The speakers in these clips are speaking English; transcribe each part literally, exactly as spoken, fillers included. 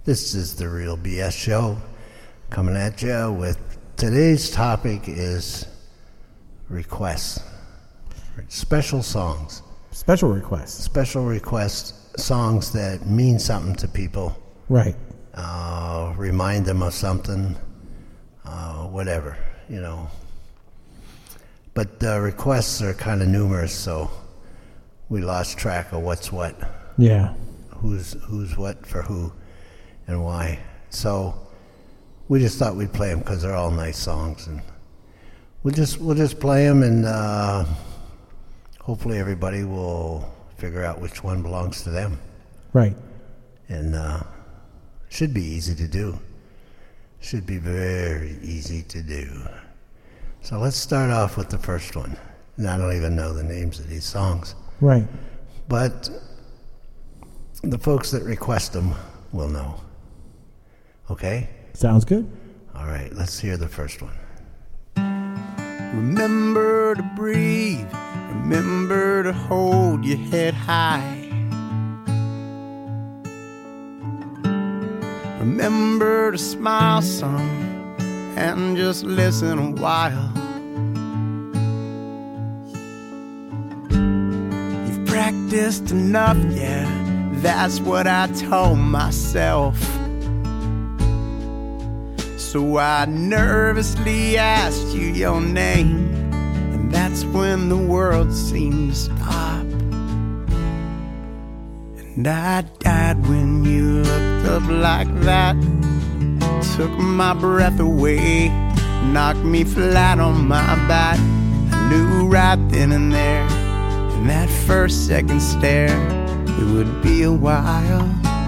This is the Real B S Show, coming at you with today's topic is requests, special songs. Special requests. Special requests, songs that mean something to people. Right. Uh, remind them of something, uh, whatever, you know. But uh, requests are kind of numerous, so we lost track of what's what. Yeah. Who's who's what for who and why. So we just thought we'd play them because they're all nice songs, and we'll just we'll just play them, and uh, hopefully everybody will figure out which one belongs to them. Right. And uh, should be easy to do. Should be very easy to do. So let's start off with the first one. And I don't even know the names of these songs. Right. But the folks that request them will know. Okay? Sounds good. All right, let's hear the first one. Remember to breathe. Remember to hold your head high. Remember to smile some and just listen a while. You've practiced enough, yeah, that's what I told myself. So I nervously asked you your name, and that's when the world seemed to stop. And I died when you looked up like that. Took my breath away, knocked me flat on my back. I knew right then and there, in that first second stare, it would be a while.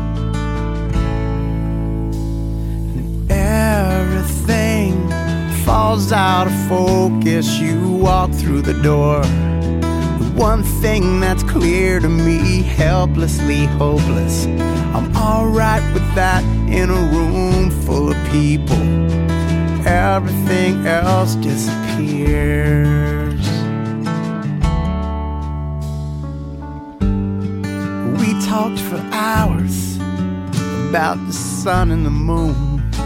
And everything falls out of focus. You walk through the door. The one thing that's clear to me, helplessly hopeless. I'm alright with that in a room full of people. Everything else disappears. We talked for hours about the sun and the moon,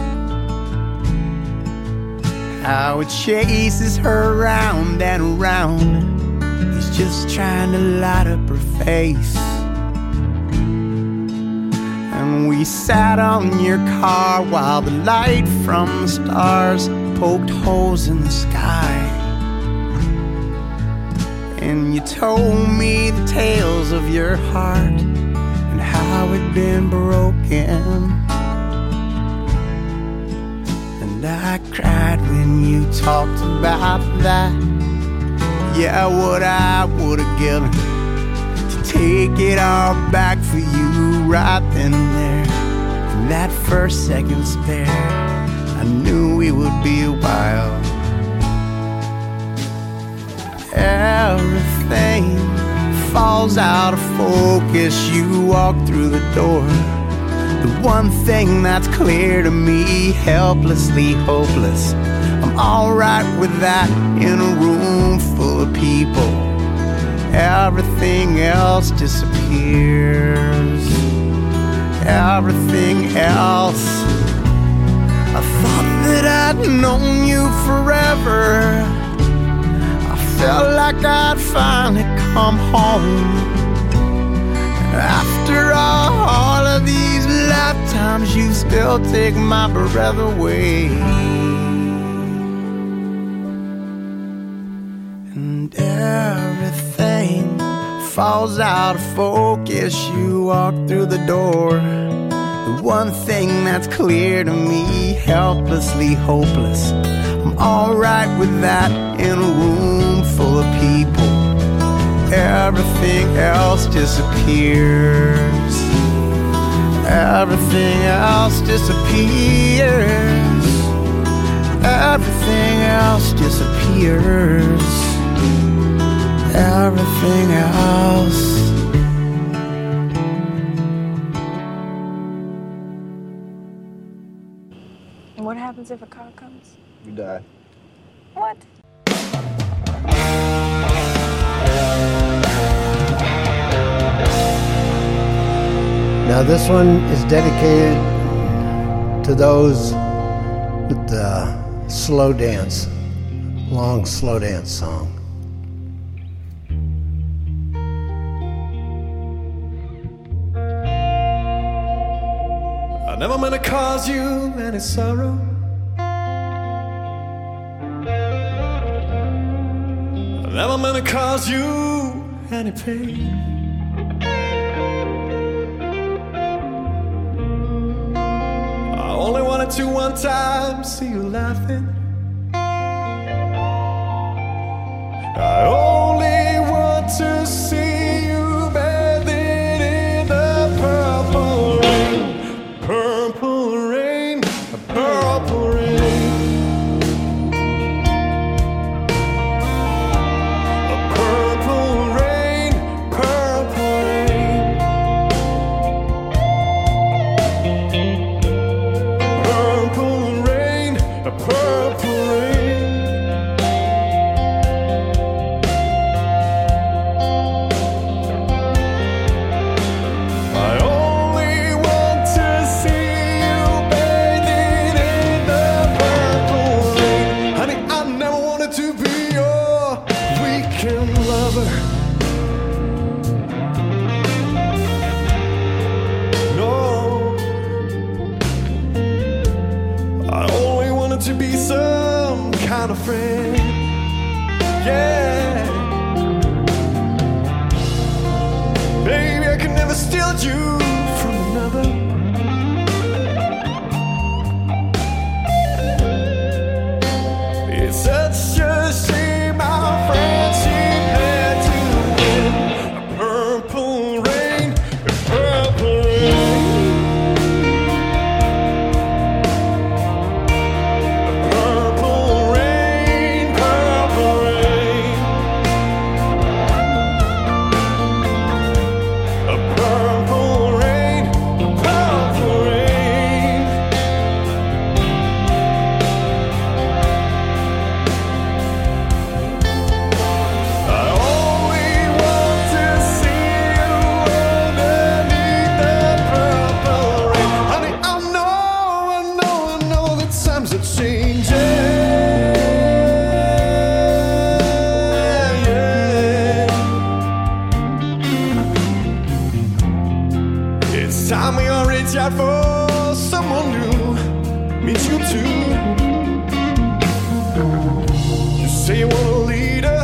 how it chases her round and round. He's just trying to light up her face. And we sat on your car while the light from the stars poked holes in the sky. And you told me the tales of your heart and how it'd been broken. And I cried when you talked about that. Yeah, what I would've given to take it all back for you right then and there. In that first second stare, I knew it would be a while. Everything falls out of focus. You walk through the door. The one thing that's clear to me, helplessly hopeless. I'm alright with that in a room full of people. Everything else disappears. Everything else. I thought that I'd known you forever. I felt like I'd finally come home. After all, all of these lifetimes, you still take my breath away. And everything falls out of focus. You walk through the door. The one thing that's clear to me, helplessly hopeless. I'm alright with that in a room full of people. Everything else disappears. Everything else disappears. Everything else disappears. Everything else. What happens if a car comes? You die. What? Now this one is dedicated to those with the slow dance, long slow dance song. I never meant to cause you any sorrow. I never meant to cause you any pain. I only wanted to one time see you laughing. I only want to see you bathing in the purple rain. Purple rain, purple rain. Purple rain, purple rain. Purple rain, purple rain. I only want to see you bathing in the purple rain. Honey, I never wanted to be your weekend lover. No, I only wanted to be some kind of friend. Yeah, baby, I could never steal you from another. It's such a shame our friendship had to end. Purple rain, purple rain. Purple rain, purple rain. Purple rain, purple rain. I only want to see you underneath the purple rain. Honey, I know, I know, I know that times are changing. Yeah. It's time we all reach out for someone new. Me too, too. You say you want a leader,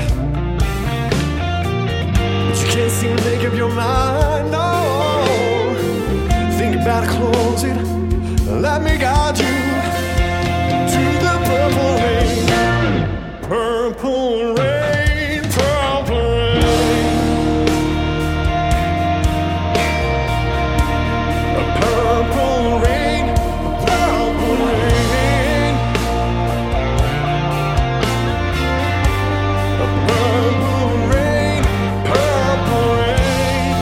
but you can't seem to make up your mind. No, think about it, close it. Let me guide you to the purple rain. Purple rain, purple rain. Purple rain, purple rain. Purple rain, purple rain.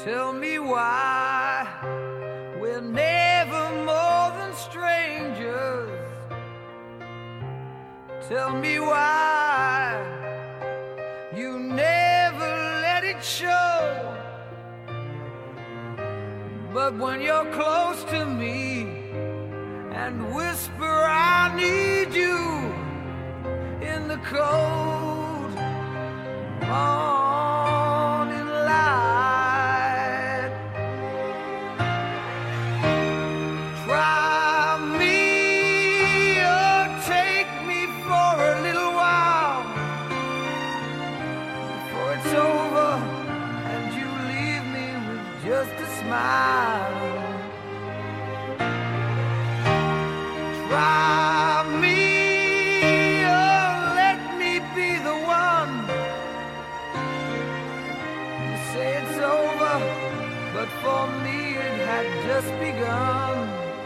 Tell me why we're never more than strangers. Tell me why you never let it show. But when you're close to me and whisper I need you in the cold morning light, try me or take me for a little while before it's over and you leave me with just a smile. Try me or let me be the one. You say it's over, but for me it had just begun.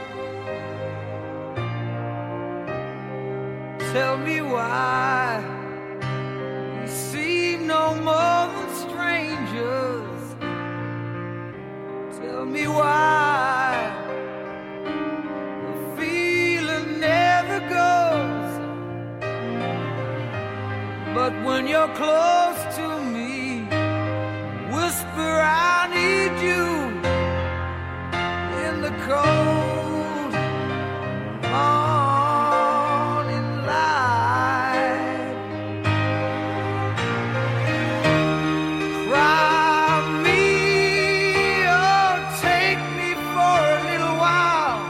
Tell me why we seem no more than strangers. Tell me why the feeling never goes. But when you're close to me, whisper I need you in the cold morning light. Try me or take me for a little while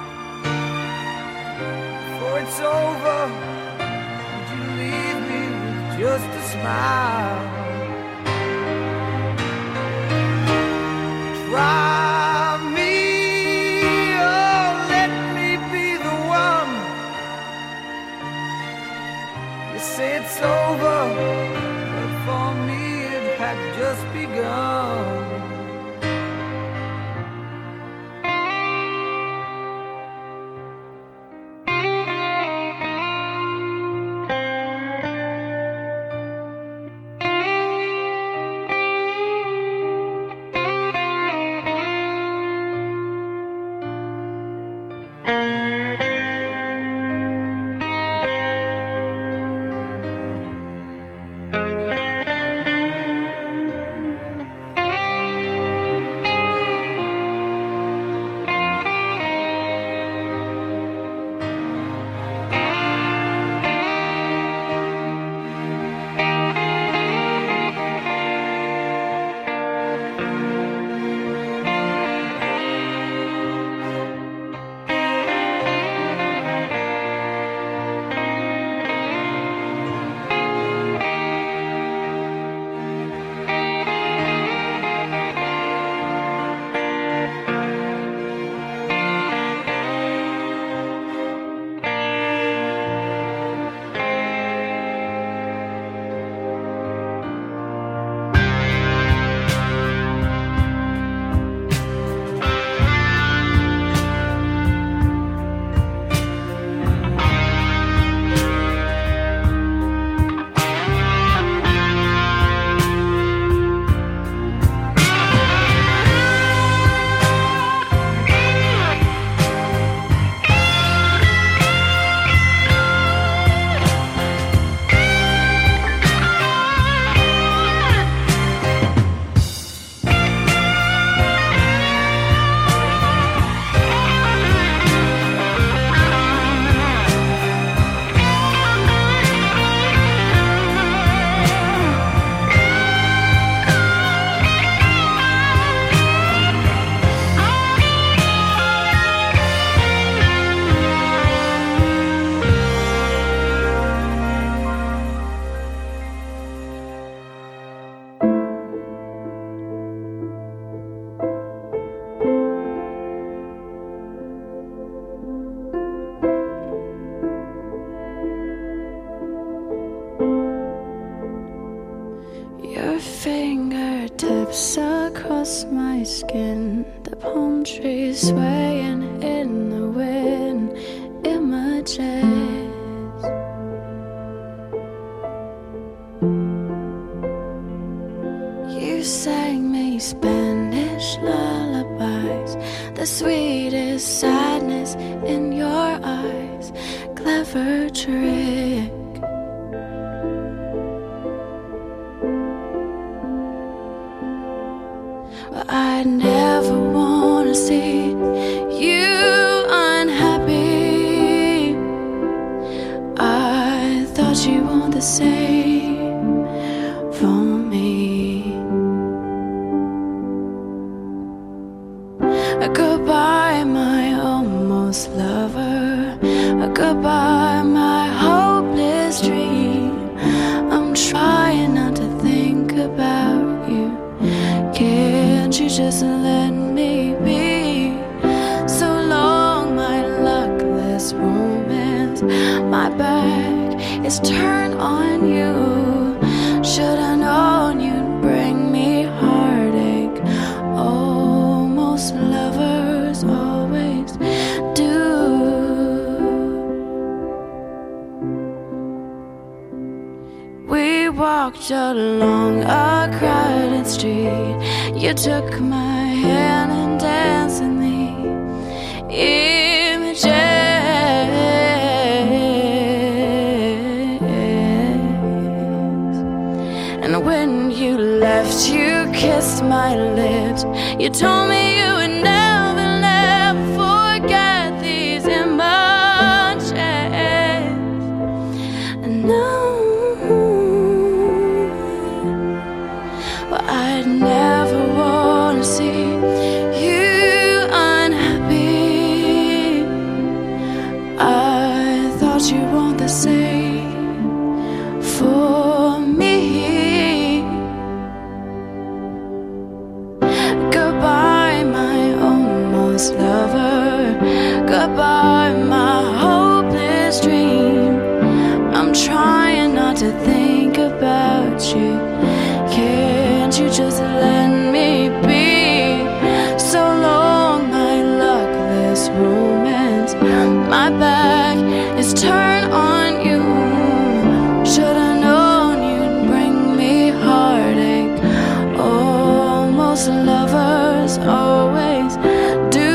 before it's over and you leave me with just a smile. Try me or let me be the one. You say it's over, but for me it had just begun. Fingertips across my skin, the palm trees swaying in the wind, images. You sang me Spanish clever trick. But I never wanna see you unhappy. I thought you want the same for me. Goodbye, my almost lover. Goodbye, my hopeless dream. I'm trying not to think about you. Can't you just let me be? So long, my luckless romance. My back is turned on you. Should I known you'd bring me heartache? Almost lovers always do. We walked along a crowded street. You took my hand and danced in the images. And when you left, you kissed my lips. You told me you would never, never forget these emotions. And now I'd never wanna see you unhappy. I thought you want the same for me. Goodbye, my almost lover. Goodbye, my hopeless dream. I'm trying not to think about you. Can't you just let me be? So long, my luckless romance. My back is turned on you. Should've known you'd bring me heartache. Almost lovers always do.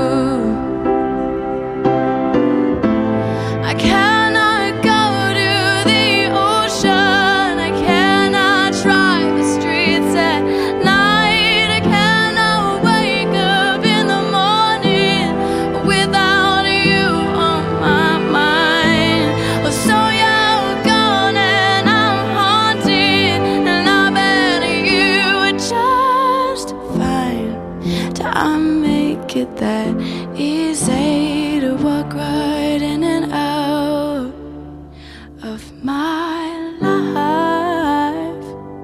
I cannot go to the ocean. I cannot drive the streets at night. I cannot wake up in the morning without you on my mind. Oh, so you're gone and I'm haunted, and I bet you would just fine. Do I make it that easy to walk right in and out of my life?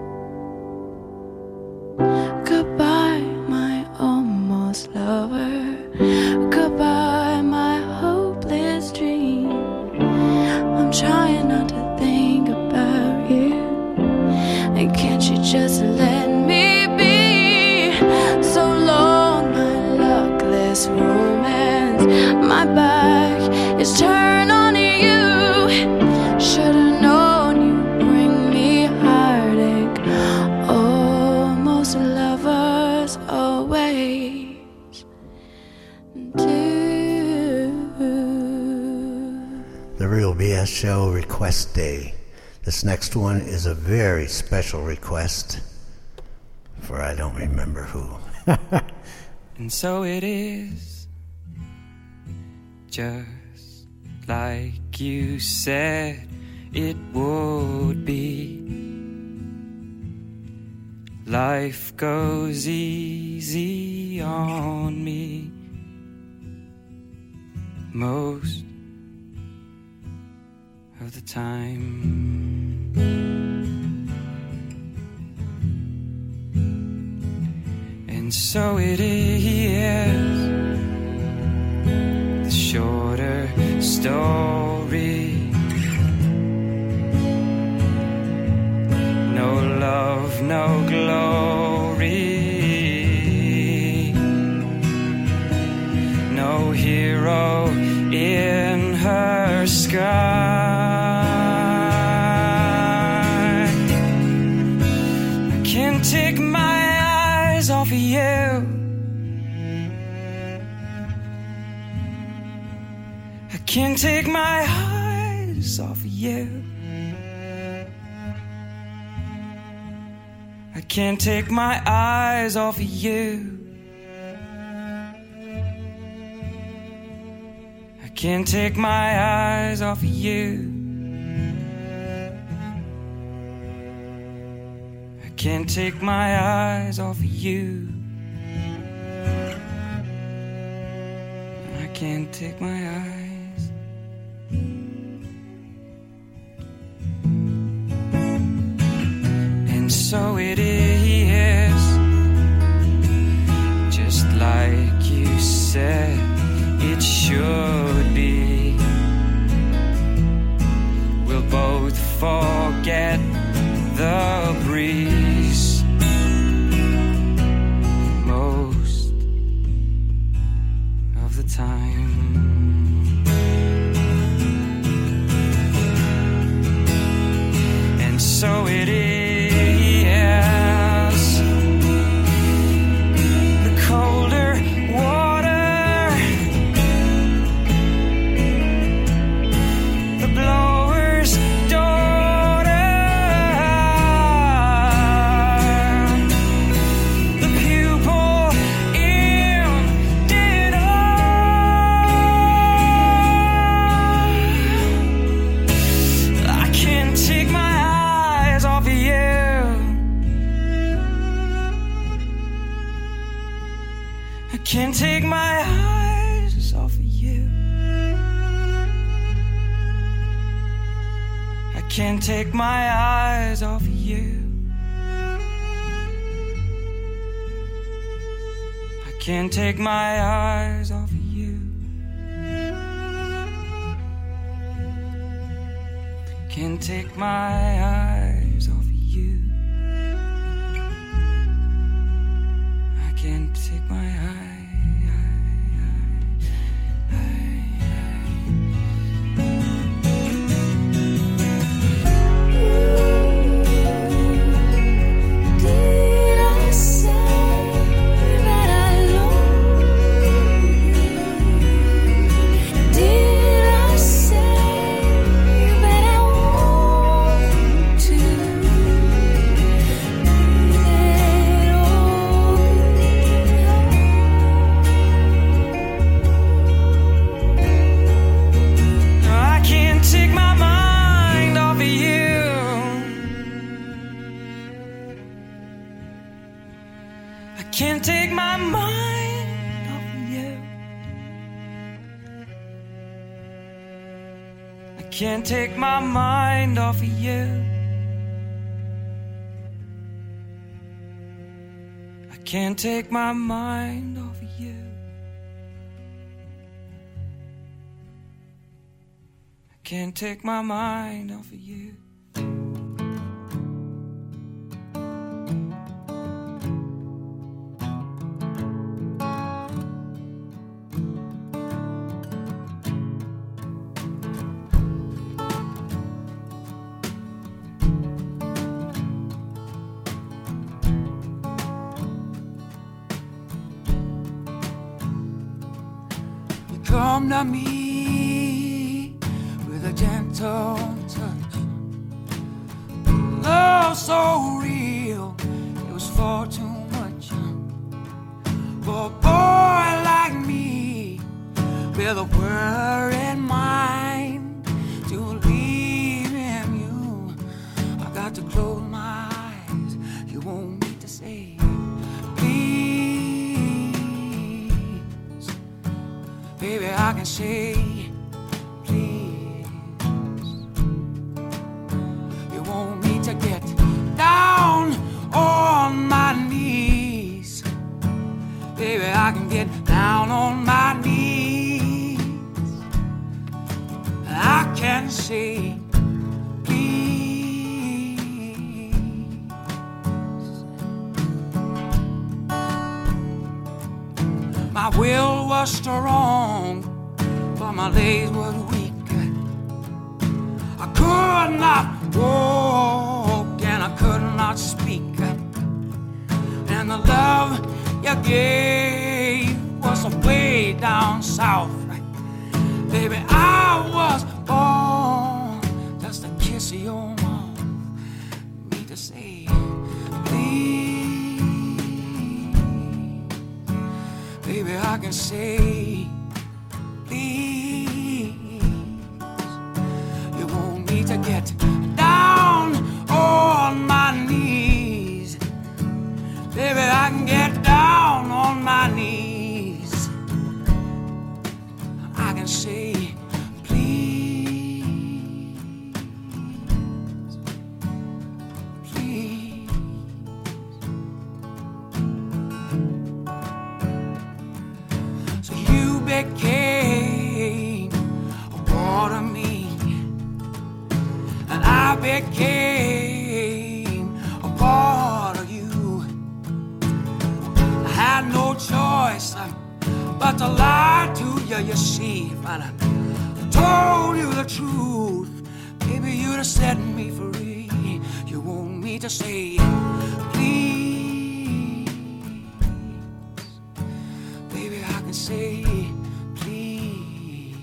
Goodbye, my almost lover. Goodbye, my hopeless dream. I'm trying not to think about you. And can't you just let me be? So long, my luckless romance. My back is turned on you. Should've known you'd bring me heartache. Almost lovers always do. The Real B S Show Request Day. This next one is a very special request for I don't remember who. And so it is, just like you said it would be. Life goes easy on me most of the time. And so it is, the shorter story. No love, no glory. No hero in her sky. I can't take my eyes off of you. I can't take my eyes off of you. I can't take my eyes off of you. I can't take my eyes off of you. I can't take my eyes off of you. I can't take my eyes. And so it is, just like you said it should be. We'll both forget the breeze most of the time. And so it is, the colder water, the blower's daughter, the pupil in dinner. I can't take my eyes off of you. I can't take my eyes off of you. I can't take my eyes off of you. I can't take my eyes off of you. Can't take my eyes off of you. I can't take my eyes. Did I say that I love you? Did I say that I want to? Leave it all I can't take my mind off of you. I can't take my mind off of you. I can't take my mind off of you. I can't take my mind off of you. I can't take my mind off of you. You come to me with a gentle touch. Love so real, it was far too much for a boy like me with a worried mind to leave in you. I got to close my eyes. You want me to say, please, baby, I can say, please. You want me to get down on my knees. Baby, I can get down on my knees. I can say, please. My will was strong, but my legs were weak. I could not walk and I could not speak. And the love you gave was way down south. Baby, I was born just to kiss your mouth, me to say, please. Baby, I can say, please. You want me to get down on my knees. Baby, I can get down on my knees. I can say, please, please. So you became a part of me, and I became a part of you. I had no choice but to lie to you, you see. If I'd have told you the truth, maybe you'd have set me free. You want me to say, please. Baby, I can say, please.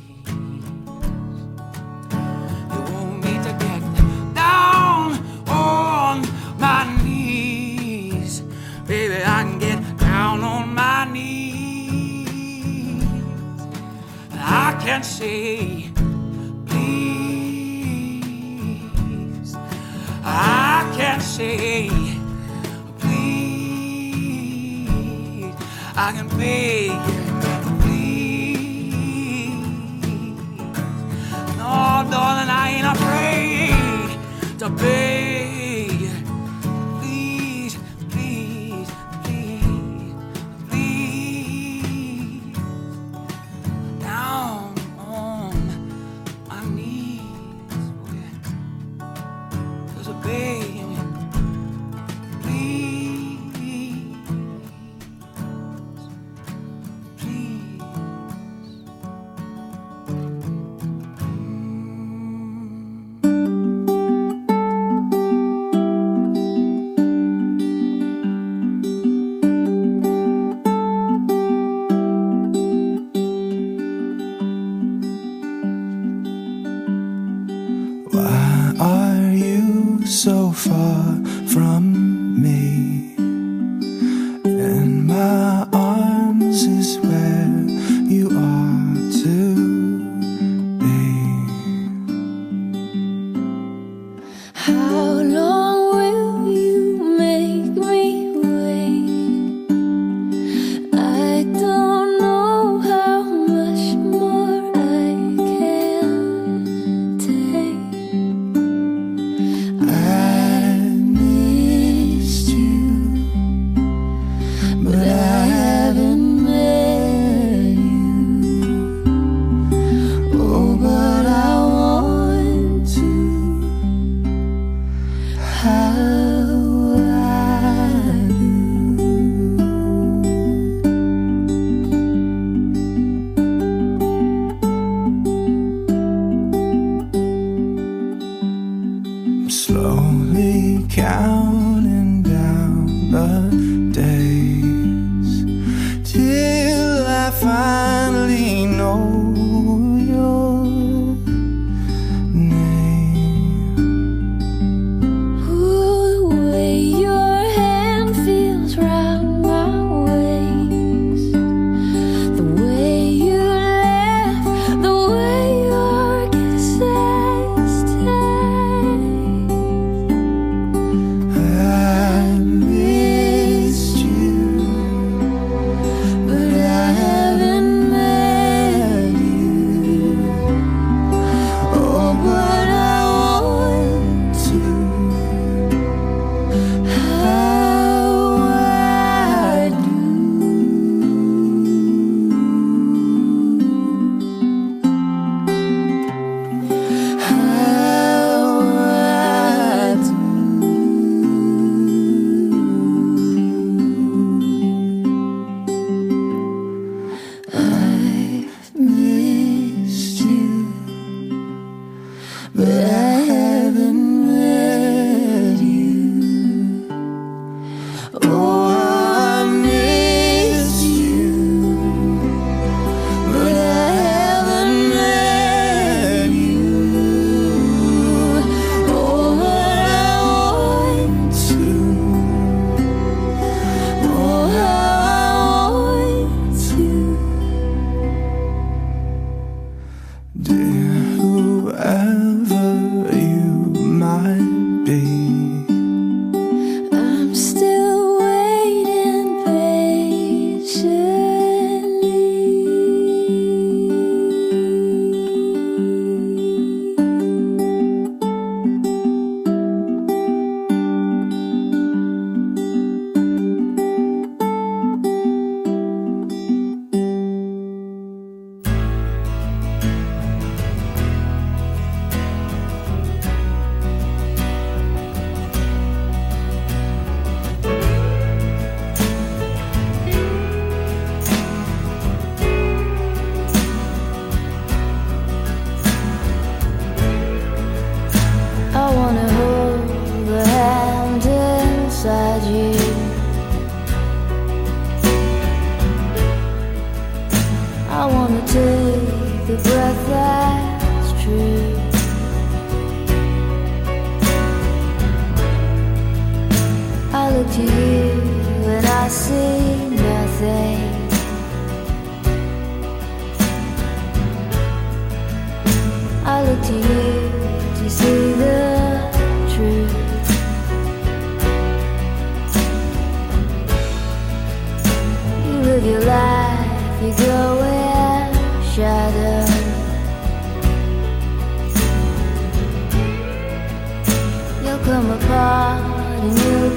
You want me to get down on my knees. Baby, I can get down on my knees. I can say, please. I can say, please. I can beg you, please. No, darling, I ain't afraid to beg you. Please, please, please, please. Down on my knees, boy. There's a baby. Please, please. Why are you so far from me? In my arms is where you are to be. How long will you make me wait? I don't know how much more I can take. I missed you, but I haven't met you. Oh, but I want to. How I do. I'm slowly counting down the days till I finally know your name. Ooh, the way your hand feels round my waist, the way you laugh, the way your kisses taste. I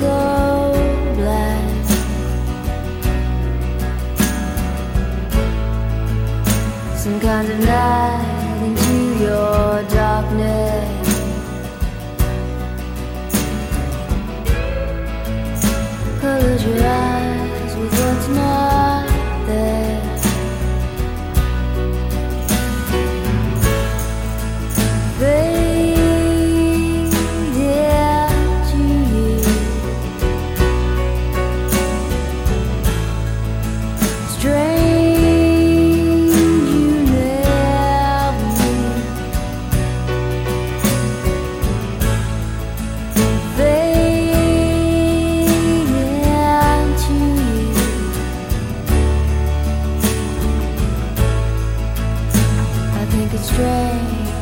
so blessed. Some kind of light into your darkness. Close your eyes with what's not there. Fade into you. Strange you never knew. Fade into you. I think it's strange.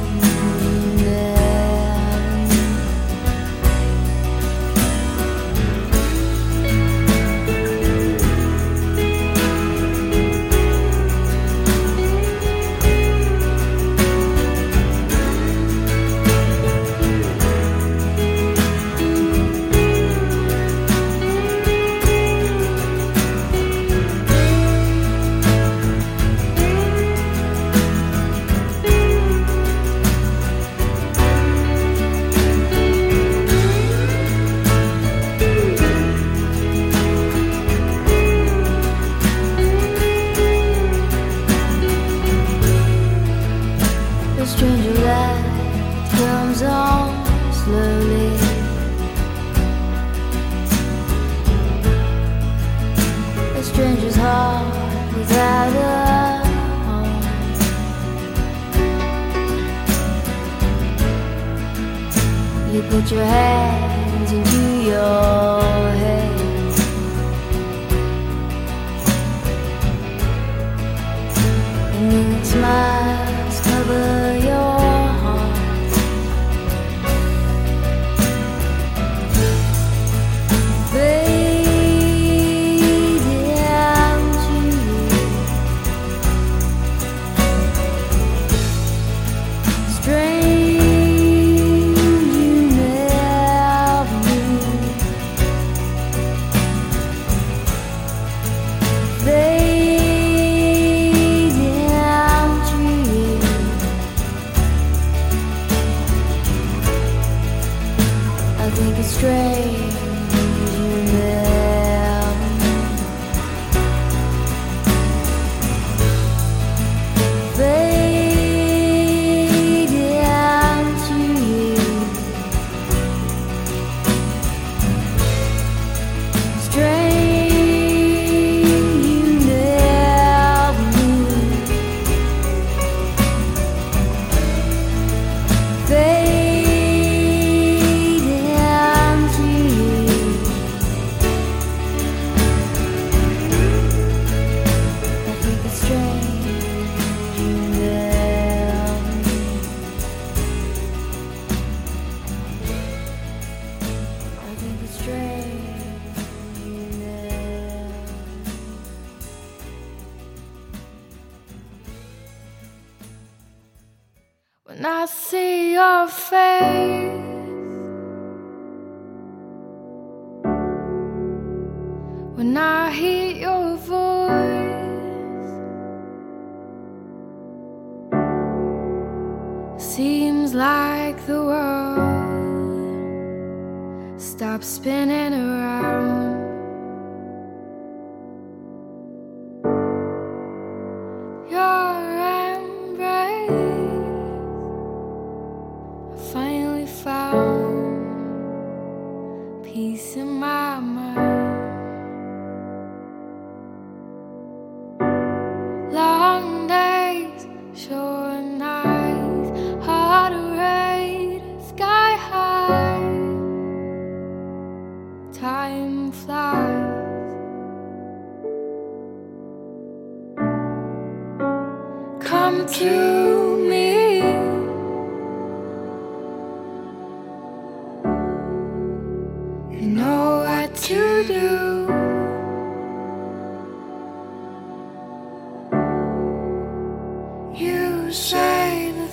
The stranger light comes on slowly. A stranger's heart without a home. You put your hands into your head. And then it smiles cover your heart. Fade into you. Strange you never knew. Fade into you. I think it's strange you never knew. Fade into you. Strange you never knew. Fade into you. I think it's strange you never knew. I think it's strange you never knew. When I see your face, when I hear your voice, seems like the world stops spinning around. Your embrace, I finally found peace in my mind. Long days, short nights, heart rate sky high. Time flies. Come to me. You know what to do. You say the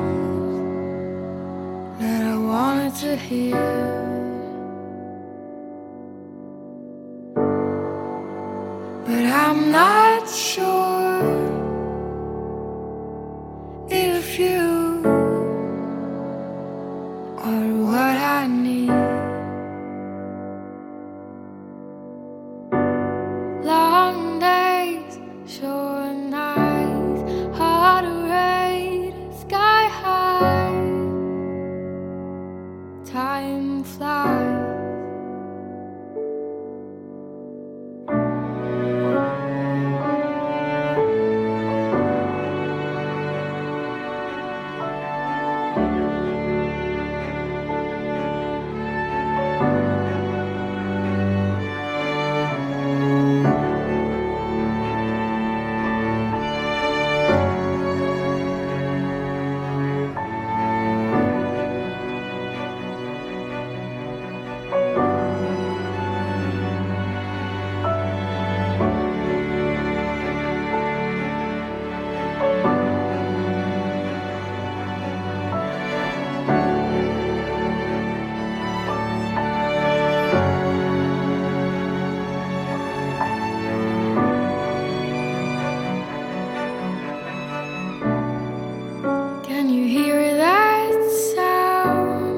things that I wanted to hear. won't fly. Can you hear that sound?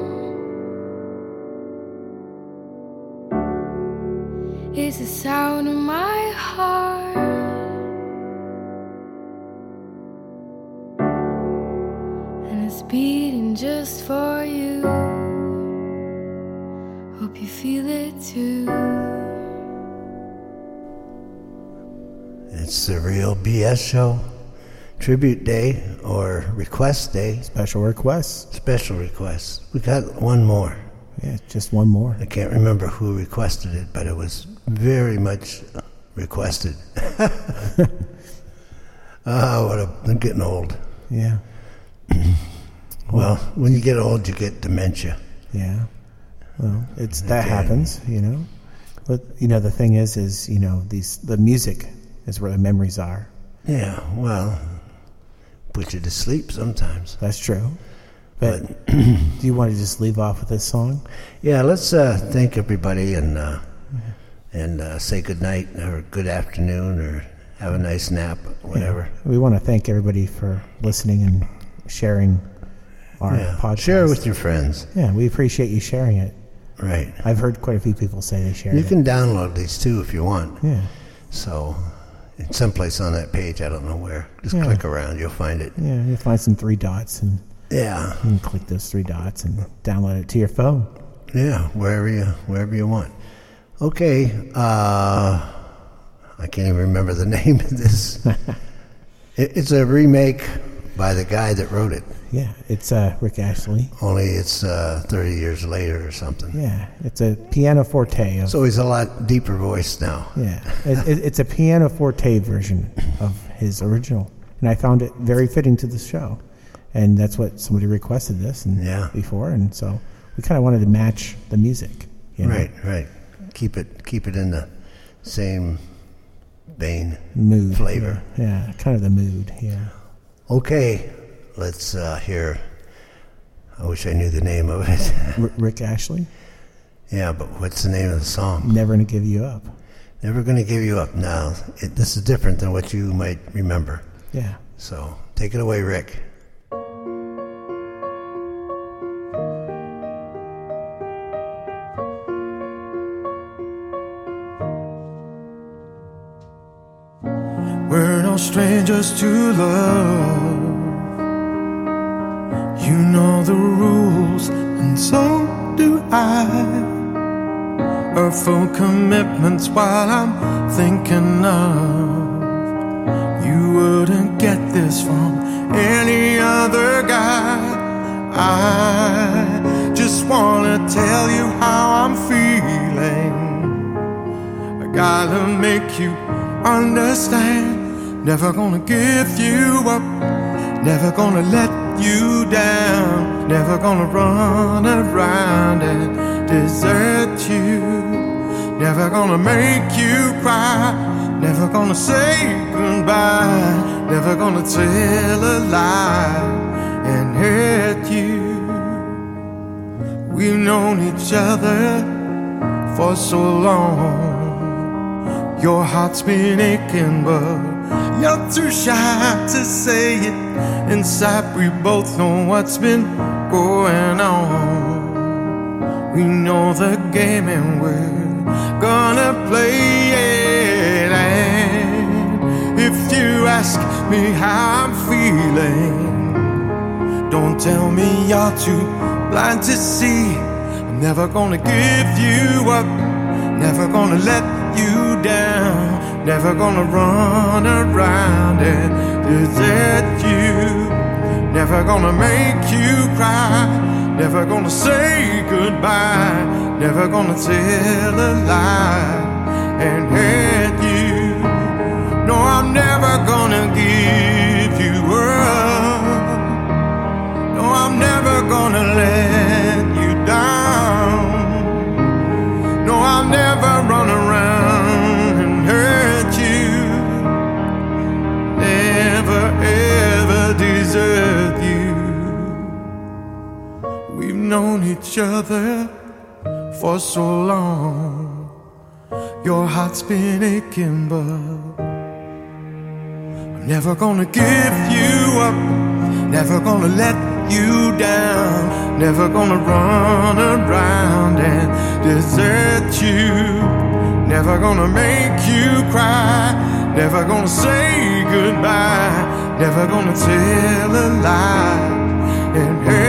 It's the sound of my heart. And it's beating just for you. Hope you feel it too. It's the Real B S Show. Tribute Day or Request Day. Special requests. Special requests. We got one more. Yeah, just one more. I can't remember who requested it, but it was very much requested. Ah, what a, I'm getting old. Yeah. Well, when you get old, you get dementia. Yeah. Well, it's that Okay. happens, you know. But you know, the thing is, is you know, these the music is where the memories are. Yeah, well, put you to sleep sometimes. That's true. But do you want to just leave off with this song? Yeah, let's uh, thank everybody and uh, and uh, say good night or good afternoon or have a nice nap, whatever. Yeah. We want to thank everybody for listening and sharing our Yeah. podcast. Share it with your friends. Yeah, we appreciate you sharing it. Right. I've heard quite a few people say they shared You it. can download these too if you want. Yeah. So, it's someplace on that page, I don't know where. Just Yeah. click around, you'll find it. Yeah, you'll find some three dots and Yeah, you can click those three dots and download it to your phone. yeah, wherever you wherever you want. Okay, uh, I can't even remember the name of this. it, it's a remake by the guy that wrote it. Yeah, it's uh, Rick Astley. Only it's uh, thirty years later or something. Yeah, it's a pianoforte. Of, So he's a lot deeper voice now. yeah, it, it, it's a pianoforte version of his original, and I found it very fitting to the show. And that's what somebody requested this and Yeah. before, and so we kind of wanted to match the music. You know, Right, right. Keep it keep it in the same vein, mood, flavor. Yeah, yeah, kind of the mood. Yeah. Okay, let's uh, hear. I wish I knew the name of it. R- Rick Astley, Yeah, but what's the name of the song? Never Gonna Give You Up. Never Gonna Give You Up. Now, it, this is different than what you might remember. Yeah. So, take it away, Rick. We're no strangers to love. You know the rules, and so do I. Her full commitments while I'm thinking of. You wouldn't get this from any other guy. I just wanna tell you how I'm feeling. I gotta make you understand. Never gonna give you up, never gonna let you down, never gonna run around and desert you, never gonna make you cry, never gonna say goodbye, never gonna tell a lie and hurt you. We've known each other for so long. Your heart's been aching, but you're too shy to say it. Inside we both know what's been going on. We know the game and we're gonna play it. And if you ask me how I'm feeling, don't tell me you're too blind to see. I'm Never gonna give you up, never gonna let you down, never gonna run around and desert you, never gonna make you cry, never gonna say goodbye, never gonna tell a lie and hurt you. No, I'm never gonna give you up. No, I'm never gonna let you down. No, I'll never run around and hurt you. Never ever desert you. We've known each other for so long. Your heart's been aching, but I'm never gonna give you up, never gonna let you down, never gonna run around and desert you, never gonna make you cry, never gonna say goodbye, never gonna tell a lie and hurt